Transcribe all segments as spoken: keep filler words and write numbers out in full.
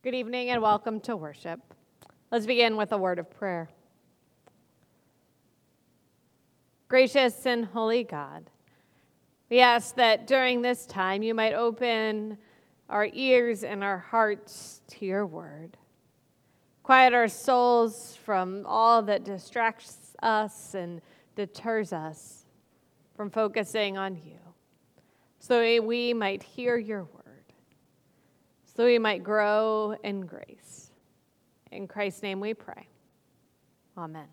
Good evening and welcome to worship. Let's begin with a word of prayer. Gracious and holy God, we ask that during this time you might open our ears and our hearts to your word. Quiet our souls from all that distracts us and deters us from focusing on you, so we might hear your word, so we might grow in grace. In Christ's name we pray. Amen.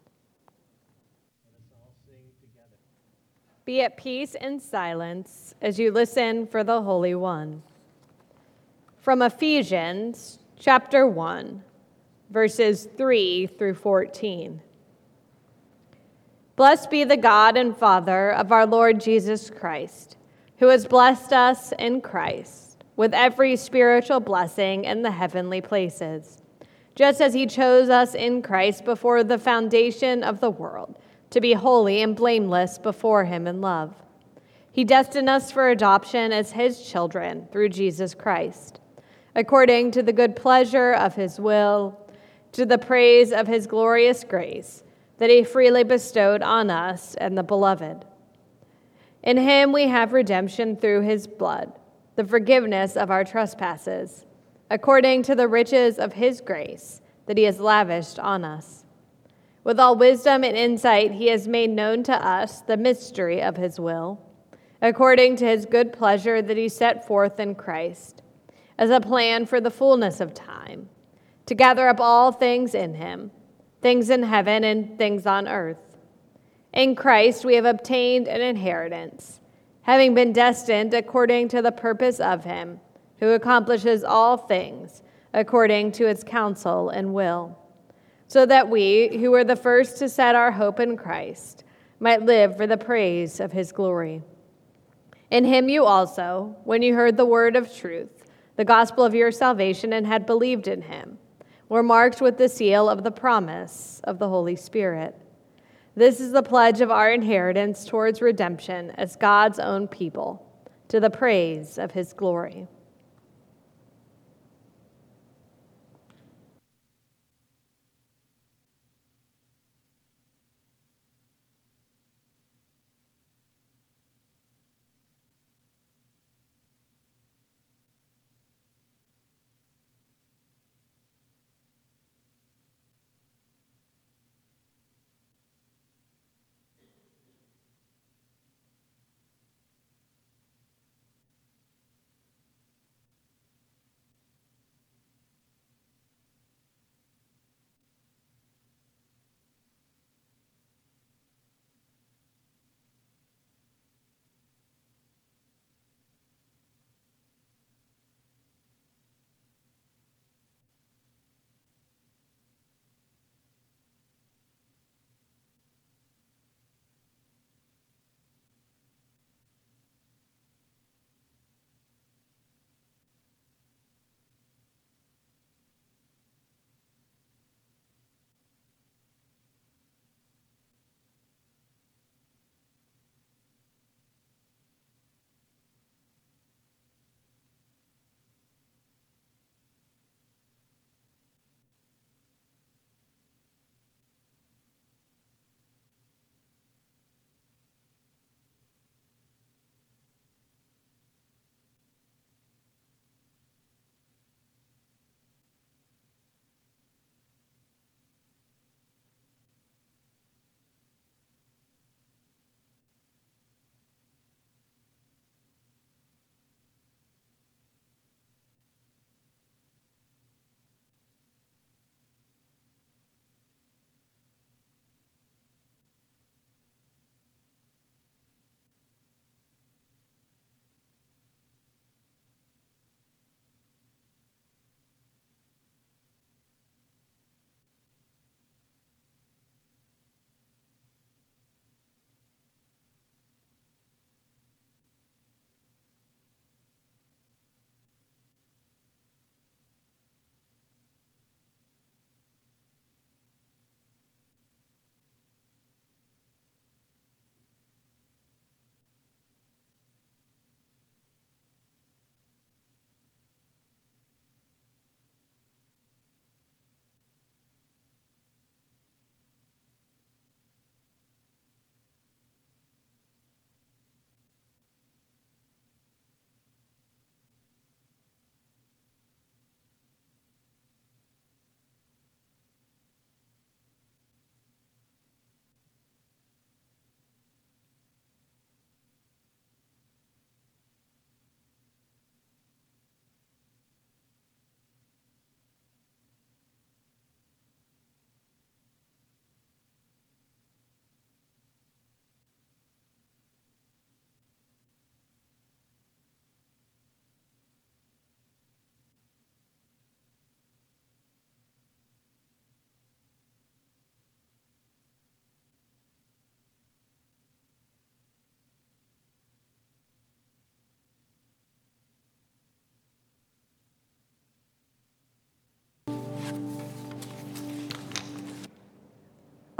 Let us all sing together. Be at peace and silence as you listen for the Holy One. From Ephesians chapter one, verses three through fourteen. Blessed be the God and Father of our Lord Jesus Christ, who has blessed us in Christ with every spiritual blessing in the heavenly places, just as he chose us in Christ before the foundation of the world, to be holy and blameless before him in love. He destined us for adoption as his children through Jesus Christ, according to the good pleasure of his will, to the praise of his glorious grace that he freely bestowed on us and the beloved. In him we have redemption through his blood, the forgiveness of our trespasses, according to the riches of his grace that he has lavished on us. With all wisdom and insight he has made known to us the mystery of his will, according to his good pleasure that he set forth in Christ, as a plan for the fullness of time, to gather up all things in him, things in heaven and things on earth. In Christ we have obtained an inheritance, having been destined according to the purpose of him, who accomplishes all things according to its counsel and will, so that we, who were the first to set our hope in Christ, might live for the praise of his glory. In him you also, when you heard the word of truth, the gospel of your salvation, and had believed in him, were marked with the seal of the promise of the Holy Spirit. This is the pledge of our inheritance towards redemption as God's own people, to the praise of his glory.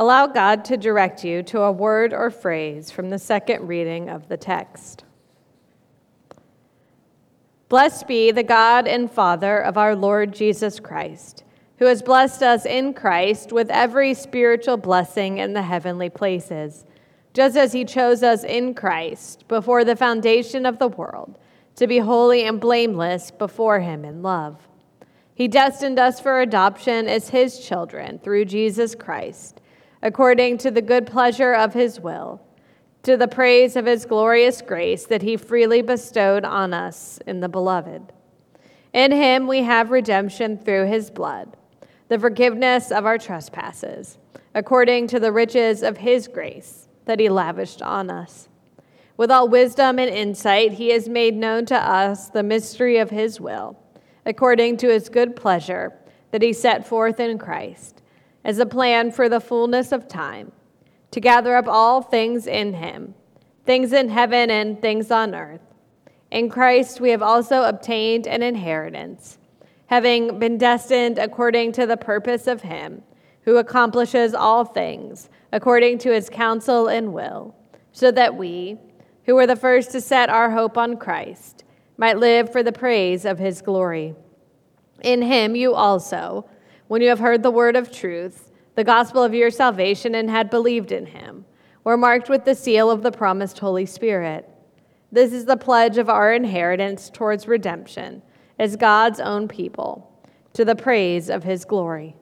Allow God to direct you to a word or phrase from the second reading of the text. Blessed be the God and Father of our Lord Jesus Christ, who has blessed us in Christ with every spiritual blessing in the heavenly places, just as he chose us in Christ before the foundation of the world, to be holy and blameless before him in love. He destined us for adoption as his children through Jesus Christ, according to the good pleasure of his will, to the praise of his glorious grace that he freely bestowed on us in the Beloved. In him we have redemption through his blood, the forgiveness of our trespasses, according to the riches of his grace that he lavished on us. With all wisdom and insight, he has made known to us the mystery of his will, according to his good pleasure that he set forth in Christ, as a plan for the fullness of time, to gather up all things in him, things in heaven and things on earth. In Christ we have also obtained an inheritance, having been destined according to the purpose of him, who accomplishes all things according to his counsel and will, so that we, who were the first to set our hope on Christ, might live for the praise of his glory. In him you also, when you have heard the word of truth, the gospel of your salvation, and had believed in him, were marked with the seal of the promised Holy Spirit. This is the pledge of our inheritance towards redemption, as God's own people, to the praise of his glory.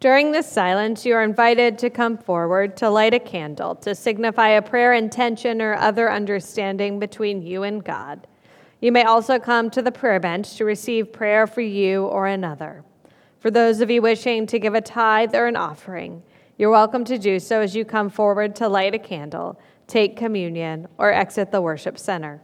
During this silence, you are invited to come forward to light a candle to signify a prayer intention or other understanding between you and God. You may also come to the prayer bench to receive prayer for you or another. For those of you wishing to give a tithe or an offering, you're welcome to do so as you come forward to light a candle, take communion, or exit the worship center.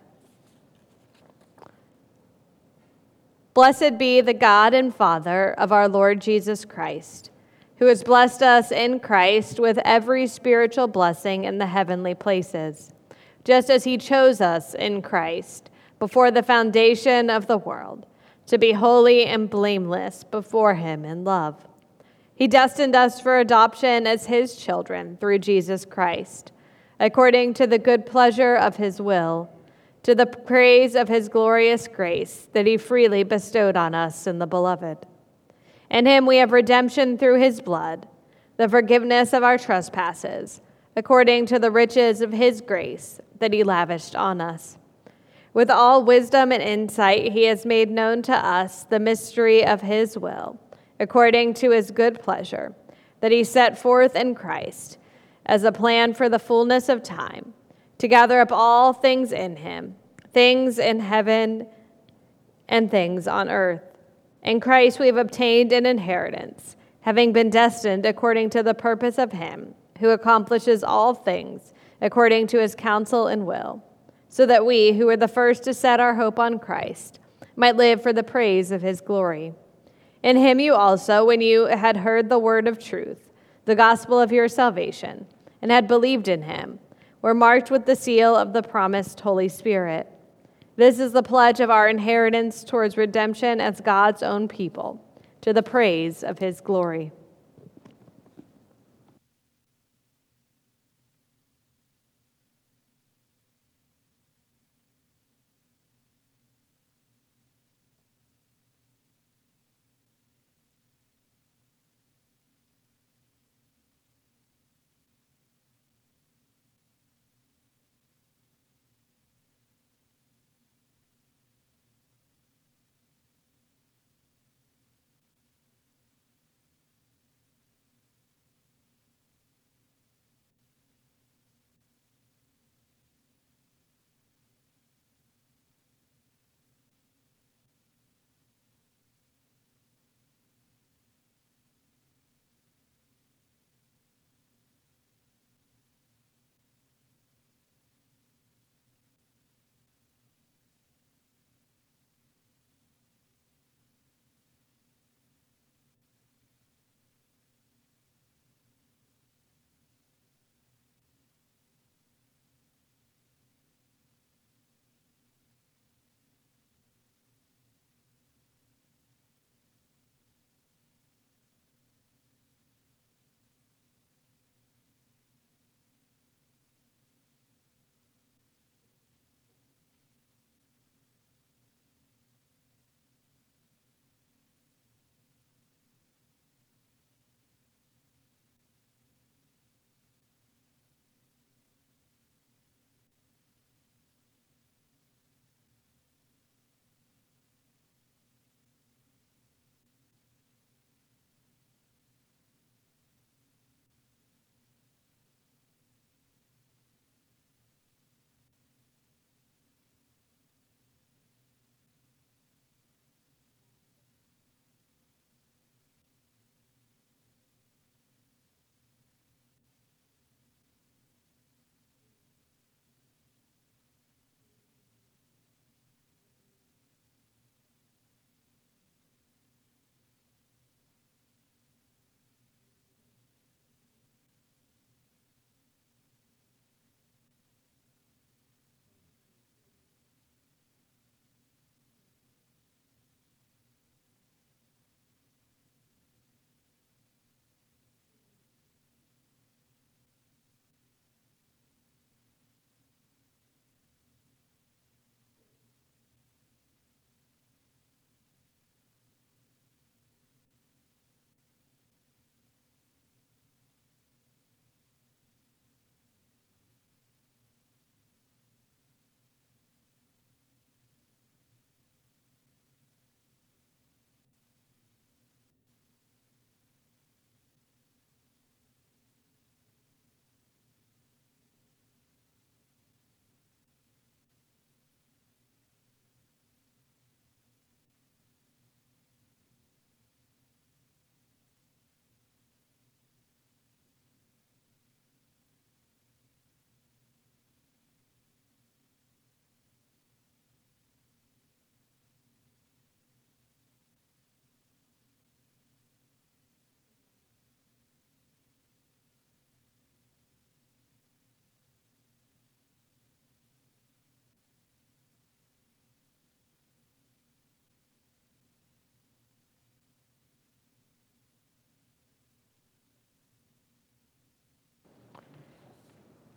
Blessed be the God and Father of our Lord Jesus Christ, who has blessed us in Christ with every spiritual blessing in the heavenly places, just as he chose us in Christ before the foundation of the world, to be holy and blameless before him in love. He destined us for adoption as his children through Jesus Christ, according to the good pleasure of his will, to the praise of his glorious grace that he freely bestowed on us in the Beloved. In him we have redemption through his blood, the forgiveness of our trespasses, according to the riches of his grace that he lavished on us. With all wisdom and insight, he has made known to us the mystery of his will, according to his good pleasure, that he set forth in Christ as a plan for the fullness of time, to gather up all things in him, things in heaven and things on earth. In Christ we have obtained an inheritance, having been destined according to the purpose of him who accomplishes all things according to his counsel and will, so that we, who were the first to set our hope on Christ, might live for the praise of his glory. In him you also, when you had heard the word of truth, the gospel of your salvation, and had believed in him, were marked with the seal of the promised Holy Spirit. This is the pledge of our inheritance towards redemption as God's own people, to the praise of his glory.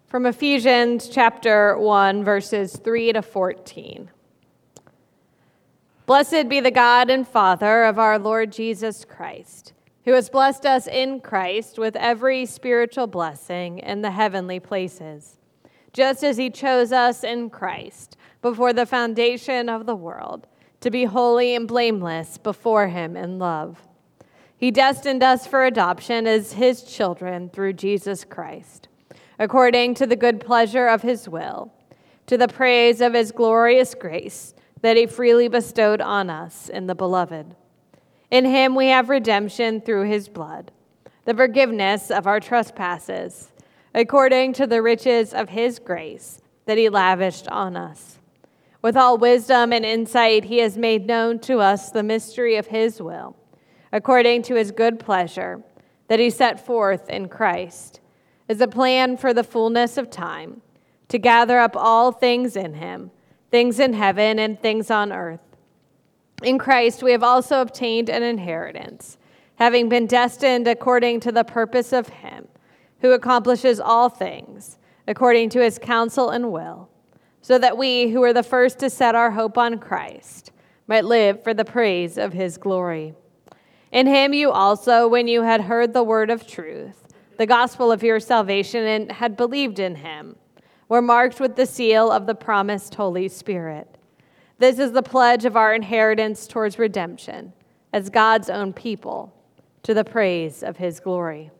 From Ephesians chapter one, verses three to fourteen. Blessed be the God and Father of our Lord Jesus Christ, who has blessed us in Christ with every spiritual blessing in the heavenly places, just as he chose us in Christ before the foundation of the world, to be holy and blameless before him in love. He destined us for adoption as his children through Jesus Christ, according to the good pleasure of his will, to the praise of his glorious grace that he freely bestowed on us in the Beloved. In him we have redemption through his blood, the forgiveness of our trespasses, according to the riches of his grace that he lavished on us. With all wisdom and insight he has made known to us the mystery of his will, according to his good pleasure that he set forth in Christ, as a plan for the fullness of time, to gather up all things in him, things in heaven and things on earth. In Christ we have also obtained an inheritance, having been destined according to the purpose of him, who accomplishes all things according to his counsel and will, so that we, who were the first to set our hope on Christ, might live for the praise of his glory. In him you also, when you had heard the word of truth, the gospel of your salvation, and had believed in him, were marked with the seal of the promised Holy Spirit. This is the pledge of our inheritance towards redemption, as God's own people, to the praise of his glory.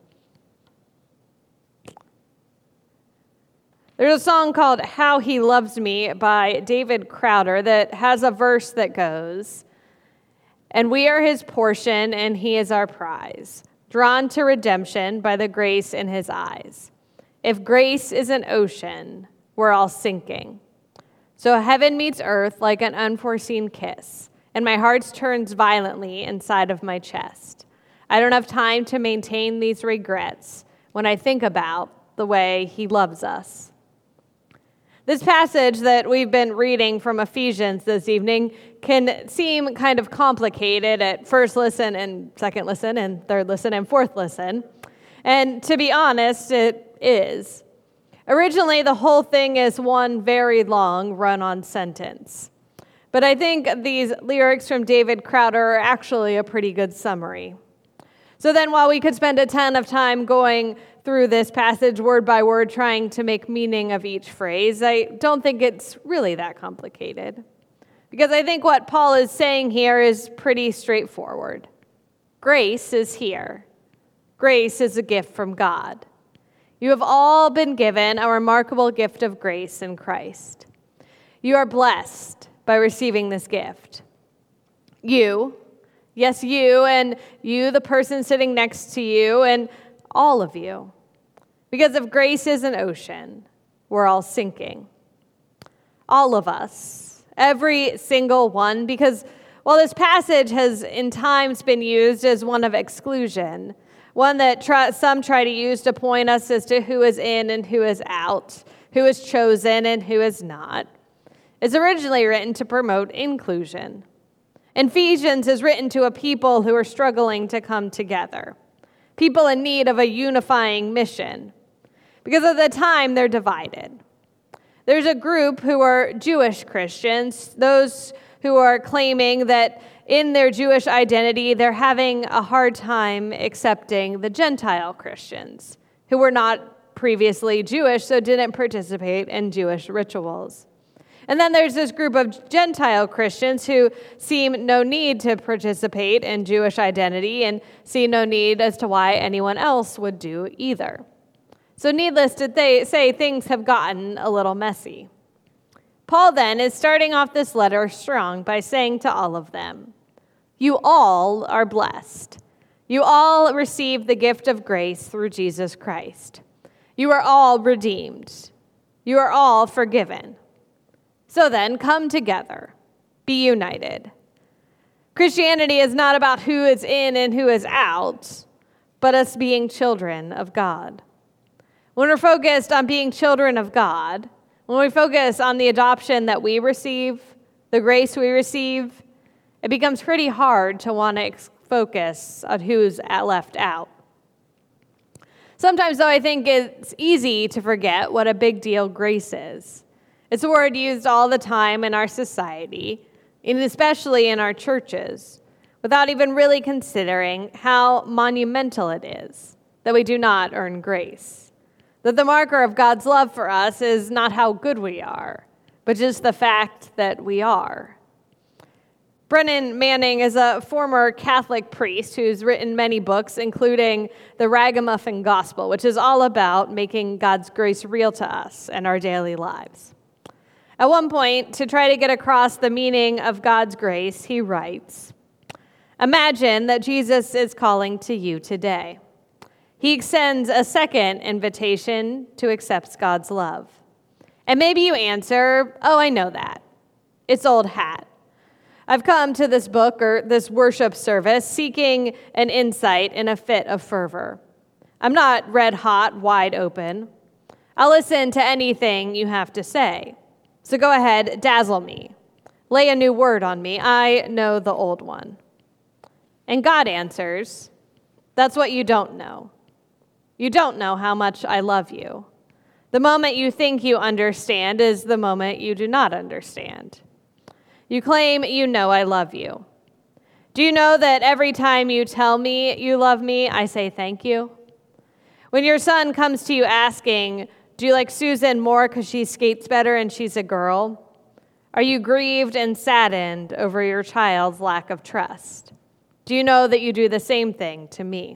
There's a song called How He Loves Me by David Crowder that has a verse that goes, "And we are his portion, and he is our prize, drawn to redemption by the grace in his eyes. If grace is an ocean, we're all sinking. So heaven meets earth like an unforeseen kiss, and my heart turns violently inside of my chest. I don't have time to maintain these regrets when I think about the way he loves us." This passage that we've been reading from Ephesians this evening can seem kind of complicated at first listen and second listen and third listen and fourth listen. And to be honest, it is. Originally, the whole thing is one very long run-on sentence. But I think these lyrics from David Crowder are actually a pretty good summary. So then while we could spend a ton of time going through this passage word by word trying to make meaning of each phrase, I don't think it's really that complicated. Because I think what Paul is saying here is pretty straightforward. Grace is here. Grace is a gift from God. You have all been given a remarkable gift of grace in Christ. You are blessed by receiving this gift. You, yes, you, and you, the person sitting next to you, and all of you. Because if grace is an ocean, we're all sinking. All of us, every single one, because while this passage has in times been used as one of exclusion, one that try, some try to use to point us as to who is in and who is out, who is chosen and who is not, is originally written to promote inclusion. Ephesians is written to a people who are struggling to come together, people in need of a unifying mission, because at the time they're divided. There's a group who are Jewish Christians, those who are claiming that in their Jewish identity, they're having a hard time accepting the Gentile Christians, who were not previously Jewish, so didn't participate in Jewish rituals. And then there's this group of Gentile Christians who seem no need to participate in Jewish identity and see no need as to why anyone else would do either. So needless to say, things have gotten a little messy. Paul then is starting off this letter strong by saying to all of them, you all are blessed. You all receive the gift of grace through Jesus Christ. You are all redeemed. You are all forgiven. So then, come together. Be united. Christianity is not about who is in and who is out, but us being children of God. When we're focused on being children of God, when we focus on the adoption that we receive, the grace we receive, it becomes pretty hard to want to focus on who's left out. Sometimes, though, I think it's easy to forget what a big deal grace is. It's a word used all the time in our society, and especially in our churches, without even really considering how monumental it is that we do not earn grace. That the marker of God's love for us is not how good we are, but just the fact that we are. Brennan Manning is a former Catholic priest who's written many books, including The Ragamuffin Gospel, which is all about making God's grace real to us and our daily lives. At one point, to try to get across the meaning of God's grace, he writes, "Imagine that Jesus is calling to you today. He extends a second invitation to accept God's love. And maybe you answer, oh, I know that. It's old hat. I've come to this book or this worship service seeking an insight in a fit of fervor. I'm not red hot, wide open. I'll listen to anything you have to say. So go ahead, dazzle me. Lay a new word on me. I know the old one." And God answers, "That's what you don't know. You don't know how much I love you. The moment you think you understand is the moment you do not understand. You claim you know I love you. Do you know that every time you tell me you love me, I say thank you? When your son comes to you asking, do you like Susan more because she skates better and she's a girl? Are you grieved and saddened over your child's lack of trust? Do you know that you do the same thing to me?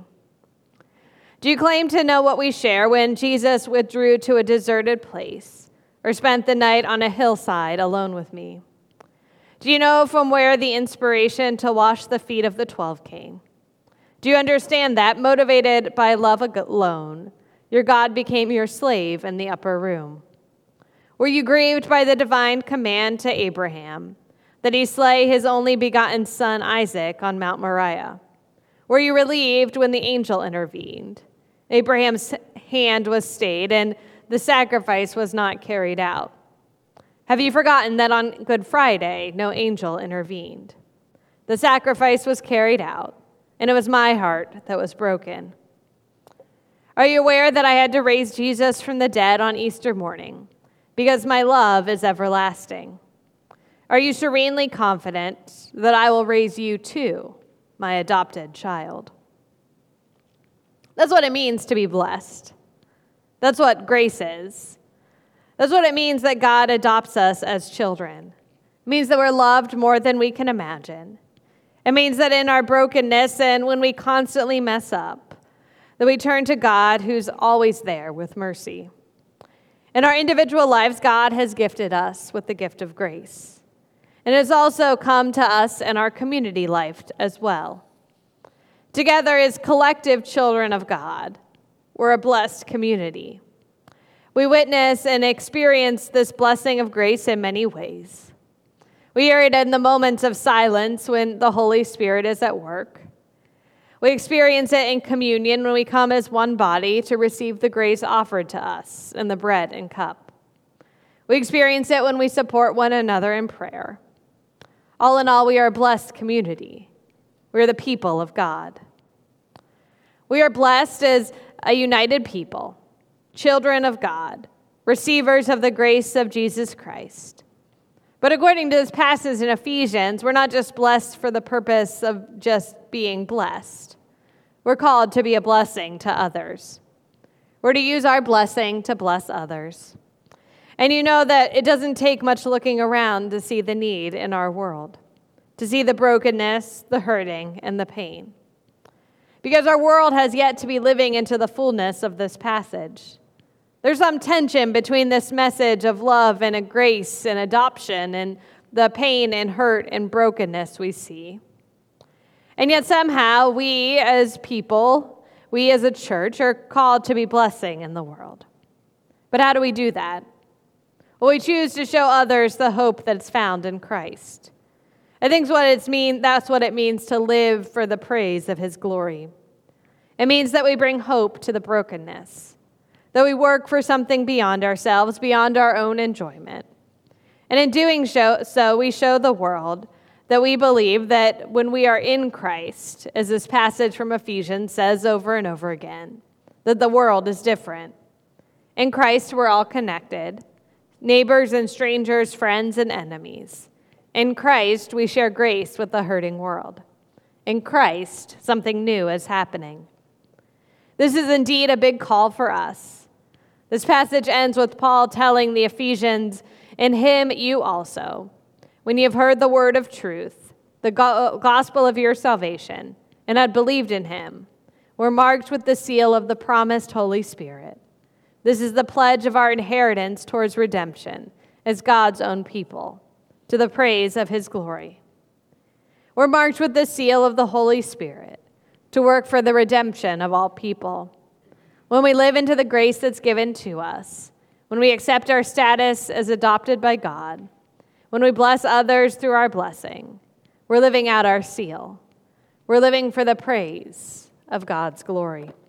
Do you claim to know what we share when Jesus withdrew to a deserted place or spent the night on a hillside alone with me? Do you know from where the inspiration to wash the feet of the twelve came? Do you understand that, motivated by love alone, your God became your slave in the upper room? Were you grieved by the divine command to Abraham that he slay his only begotten son Isaac on Mount Moriah? Were you relieved when the angel intervened? Abraham's hand was stayed and the sacrifice was not carried out. Have you forgotten that on Good Friday, no angel intervened? The sacrifice was carried out, and it was my heart that was broken. Are you aware that I had to raise Jesus from the dead on Easter morning because my love is everlasting? Are you serenely confident that I will raise you too, my adopted child? That's what it means to be blessed. That's what grace is. That's what it means that God adopts us as children. It means that we're loved more than we can imagine. It means that in our brokenness and when we constantly mess up, that we turn to God who's always there with mercy. In our individual lives, God has gifted us with the gift of grace. And it has also come to us in our community life as well. Together as collective children of God, we're a blessed community. We witness and experience this blessing of grace in many ways. We hear it in the moments of silence when the Holy Spirit is at work. We experience it in communion when we come as one body to receive the grace offered to us in the bread and cup. We experience it when we support one another in prayer. All in all, we are a blessed community. We are the people of God. We are blessed as a united people, children of God, receivers of the grace of Jesus Christ. But according to this passage in Ephesians, we're not just blessed for the purpose of just being blessed. We're called to be a blessing to others. We're to use our blessing to bless others. And you know that it doesn't take much looking around to see the need in our world, to see the brokenness, the hurting, and the pain. Because our world has yet to be living into the fullness of this passage. There's some tension between this message of love and a grace and adoption and the pain and hurt and brokenness we see. And yet somehow we as people, we as a church are called to be blessing in the world. But how do we do that? Well, we choose to show others the hope that's found in Christ. I think what it's mean, that's what it means to live for the praise of his glory. It means that we bring hope to the brokenness. That we work for something beyond ourselves, beyond our own enjoyment. And in doing so, we show the world that we believe that when we are in Christ, as this passage from Ephesians says over and over again, that the world is different. In Christ, we're all connected, neighbors and strangers, friends and enemies. In Christ, we share grace with the hurting world. In Christ, something new is happening. This is indeed a big call for us. This passage ends with Paul telling the Ephesians, "In him you also, when you have heard the word of truth, the go- gospel of your salvation, and had believed in him, were marked with the seal of the promised Holy Spirit. This is the pledge of our inheritance towards redemption as God's own people, to the praise of his glory." We're marked with the seal of the Holy Spirit to work for the redemption of all people. When we live into the grace that's given to us, when we accept our status as adopted by God, when we bless others through our blessing, we're living out our seal. We're living for the praise of God's glory.